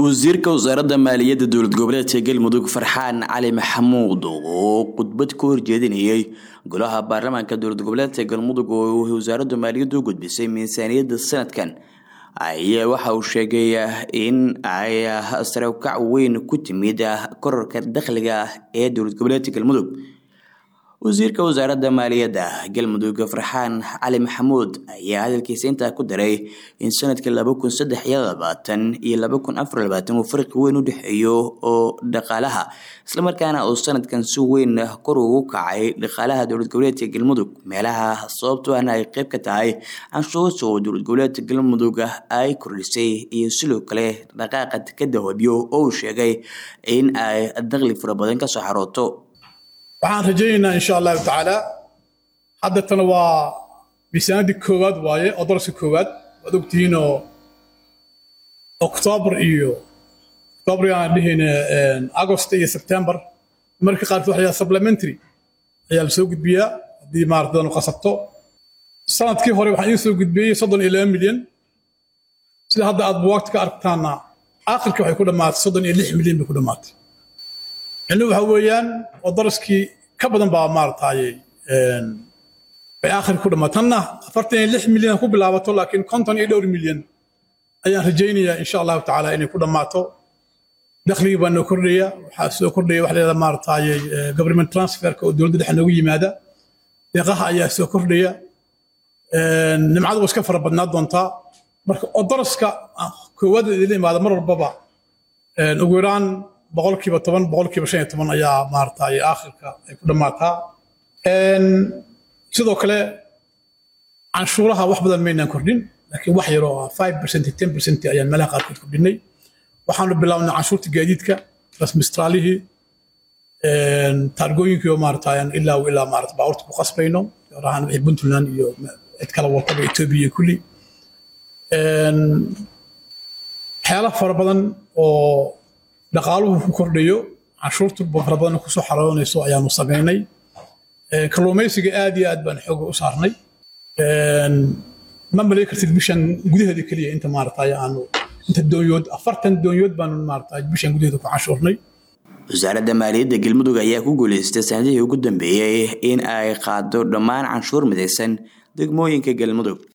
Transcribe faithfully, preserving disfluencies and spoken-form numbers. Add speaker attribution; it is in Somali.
Speaker 1: wasiirka wasaaradda maaliyadda dowlad goboleedka galmudug Farxaan Cali Maxamuud oo khudbad ku horjeedinayay golaha baarlamaanka dowlad goboleedka galmudug oo wasaaradda maaliyadda u gudbisay miisaaniyadda sanadkan ayaa waxa uu sheegay in ay sare u kac weyn ku timid kororka dakhliga ee dowlad goboleedka galmudug. wasiirka wasaaradda maaliyadda galmudug Farxaan Cali Maxamuud ayaa hadalkiisa intaa ku daray in sanadka laba kun saddex iyo labaatan iyo laba kun afar iyo labaatan uu farqi weyn u dhaxeeyo oo dhaqaalaha isla markaana uu sanadkan si weyn kor ugu kacay dhaqaalaha dowlad goboleedka galmudug meelaha sababtoo ah ay qayb ka tahay canshuurta oo dowlad goboleedka galmudug ay kordhisay iyo sidoo kale dhaqaaqa ka dawabiyo oo sheegay in ay dakhli fara badan ka soo xarooto.
Speaker 2: waxaan rajaynaynaa insha Allah taala hadda tan waa miisaaniyadda koowaad waaye oo darska koowaad wad ogtihiin oo October iyo October aan dhihina August iyo September markii qaar waxay supplementary ayaa la soo gudbiyaa hadii maartadan qasabto sanadkii hore waxaan soo gudbiyay soddon iyo laba milyan sida hadda aad waqti ka aragtaana aakhirka waxay ku dhamaatay soddon iyo lix milyan bay ku dhamaatay. إنه هويان ودرسكي كبدن بقى مارتاي في آخر كل ما تنا فرتين لح مليون كوب لعبته لكن كنتن إدور مليون أيام رجيني إن شاء الله تعالى إني كل ما تو دخلي بأنه كوريا حاسو كوريا واحدة مارتاي قبل من ترانسفير كودول ده حنوي ماذا يقها أيام سو كوريا نمعذ وش كفر بدنا دونتا ودرسك كواد اللي ما هذا مرة بابا نقولان boqolkiiba toban boqolkiiba shan iyo toban ayaa maartay aakhirka ay ku dhamaataa een sidoo kale canshuuraha wax badan meynaan kordhin laakiin wax yar oo five percent ten percent ayaan meelaha qaar ku kordhinay waxaanu bilaabnay canshuurta gaadiidka rasmi Austraalihi een targooyinka oo maartay ilaa ilaa maartay baawarta ku qasbayno rahan wixii Puntland iyo cid kale wadada Itoobiya kulli een xeelad fara badan oo dhaqaaluhu ku kordhayo canshuurta fara badan ku soo xaroonayso ayaanu sameynay kalluumaysiga aad iyo aad baan xoog u saarnay een ma maleey kartid bishan gudaheeda kaliya inta maartay aanu inta doonyood afartan doonyood baan maartay bishan gudaheeda ku canshuurnay.
Speaker 1: wasaaradda maaliyadda galmudug ayaa ku guuleystay sanadihii ugu dambeeyay in ay qaado dhammaan canshuur midaysan degmooyinka galmudug.